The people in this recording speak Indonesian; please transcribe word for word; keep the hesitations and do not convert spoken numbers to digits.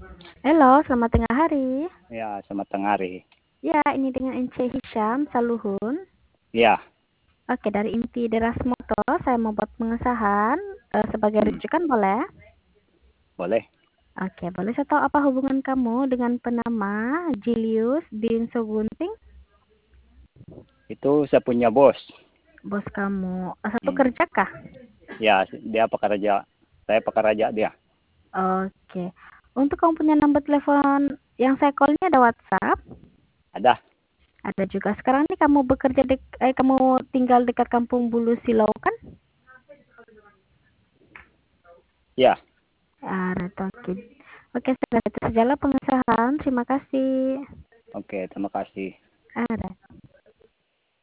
Halo, selamat tengah hari. Ya, selamat tengah hari. Ya, ini dengan Ence Hisham Saluhun. Ya, Oke, dari Inti Deras Motor, saya membuat pengesahan eh, sebagai hmm, rujukan, boleh? boleh. Oke, boleh saya tahu apa hubungan kamu dengan penama Julius Bin Sogunting? Itu saya punya bos. Bos kamu. Eh, Satu Hmm. kerja kah? Ya, dia pekerja. Saya pekerja dia. Oke. Untuk kamu punya nomor telepon yang saya call ini ada WhatsApp? Ada. Ada juga. Sekarang nih kamu bekerja dek, eh, kamu tinggal dekat Kampung Bulu Silau kan? Ya, Ah, oke. Oke, sudah itu sajalah pengesahan. Terima kasih. oke, terima kasih. Ada.